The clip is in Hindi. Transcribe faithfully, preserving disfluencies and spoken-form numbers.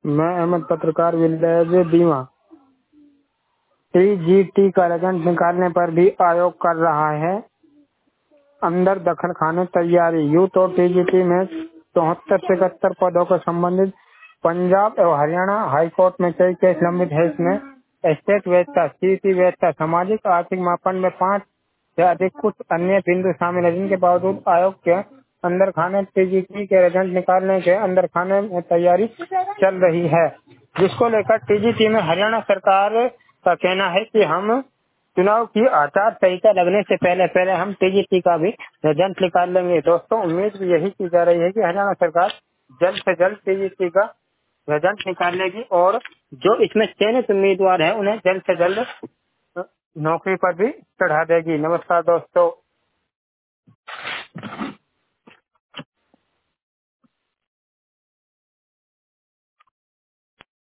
मैं अहमद पत्रकार विलेज बीमा टीजीटी का रिजल्ट निकालने पर भी आयोग कर रहा है अंदर दखल खाने तैयारी। यूथ और टीजीटी में चौहत्तर से इकहत्तर पदों को संबंधित पंजाब एवं हरियाणा हाईकोर्ट में कई केस लंबित है। इसमें स्टेट वैधता, सीटी वैधता, सामाजिक आर्थिक मापन में पाँच से अधिक कुछ अन्य बिंदु शामिल है, जिनके बावजूद आयोग के अंदर खाने टीजीटी के रिजल्ट निकालने के अंदर खाने में तैयारी चल रही है, जिसको लेकर टीजीटी में हरियाणा सरकार का कहना है कि हम चुनाव की आचार संहिता लगने से पहले पहले हम टीजीटी का भी रिजल्ट निकाल लेंगे। दोस्तों, उम्मीद भी यही की जा रही है कि हरियाणा सरकार जल्द से जल्द टीजीटी का रिजल्ट निकाल लेगी और जो इसमें चयनित उम्मीदवार है उन्हें जल्द से जल्द नौकरी पर भी चढ़ा देगी। नमस्कार दोस्तों।